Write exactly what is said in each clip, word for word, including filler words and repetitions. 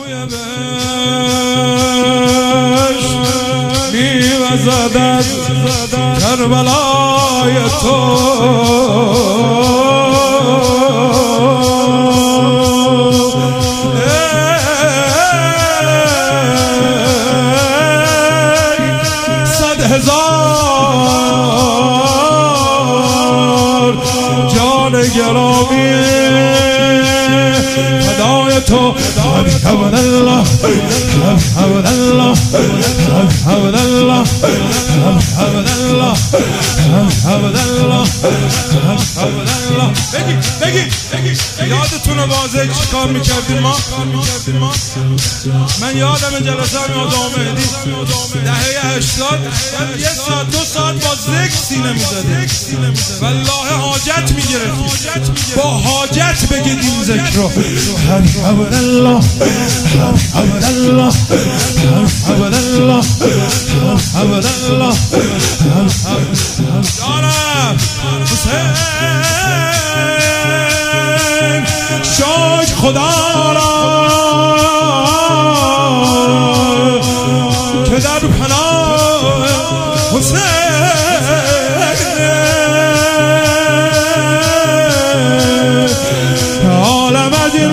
سوی بهشت میوزد کربلای تو صد هزار جان گرامی فدای تو حمد الله حمد الله حمد الله حمد الله حمد الله حمد الله. بگی بگی یادتونه بازه چیکار میکردیم ما؟ من یادم جلسه هم یاد آمدی دهه هشتاد یه ساعت دو ساعت با ذکر سینه میزدیم والله حاجت میگرفتیم با حاجت بگید این ذکر رو. حمد الله حمد الله حمد الله حمد الله جانم حسین شکر خدا را که در پناه حسین عالم از این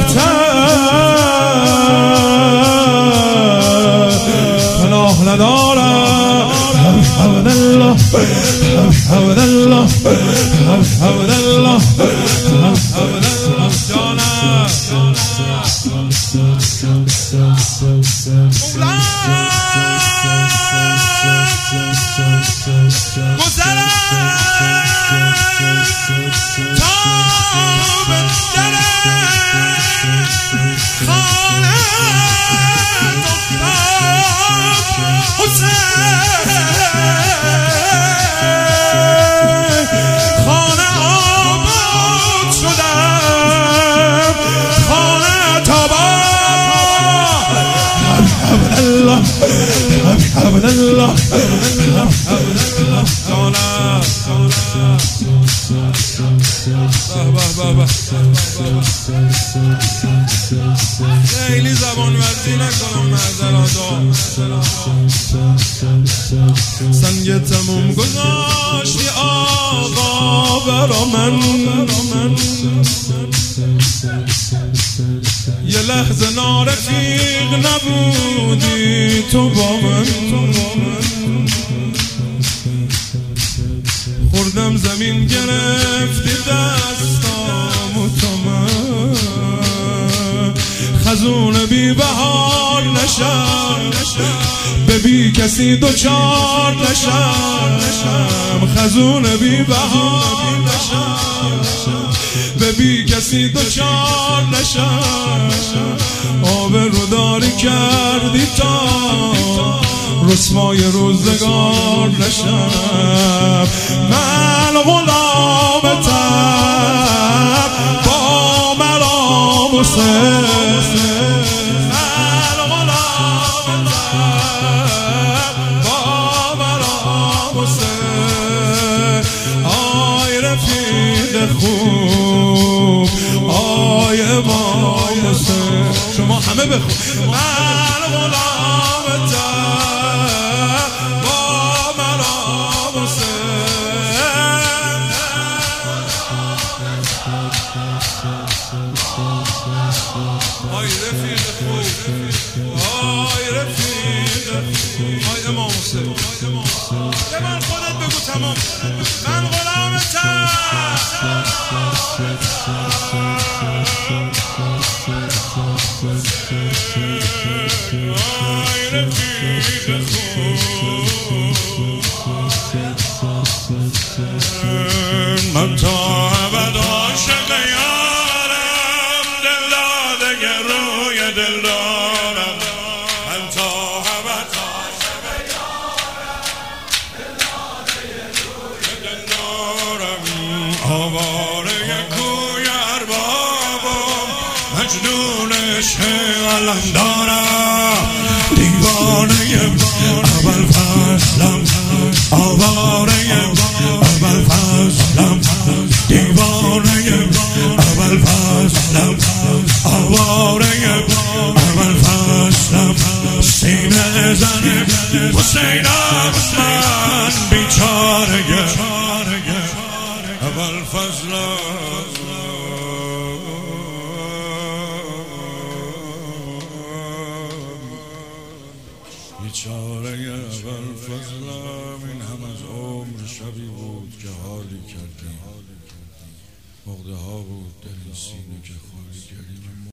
خوبتر پناه ندارم. حمد الله حمد الله حمد الله حمد الله جانم گذرم تا به در خانه حسین خانه آباد شدم خانه تابان. حمد الله حمد الله حمد الله جانم خیلی زبان ورزی نکنم معذرت سنگ تموم گذاشتی آقا برا من یه لحظه نارفیق نبودی تو با من خوردم زمین گرفتی دستامو تو من خزون بی بهار نشم به بی کسی دوچار نشم خزون بی بهار نشم به بی کسی دوچار نشم آب رو داری کردی تا رسوای روزگار نشم. من غلامتم با مرام حسین من غلامتم با مرام حسین آی رفیق خوب آی امام حسین شما همه بخون. من غلامتم آی رفیق خوب آی رفیق آی امام حسین به من خودت بگو تمام من غلامتم آی رفیق خوب من تا ابد عاشق یارم دل داده روی دل دارم من تا ابد عاشق یارم دل داده روی دل دارم آواره کوی اربابم مجنون عشق علم دارم دیوانه اول فصلم آواره اول فصلم دیوانه اول فصلم آواره اول حسینم من بیچاره اول فضلم بیچاره اول فضلم این همه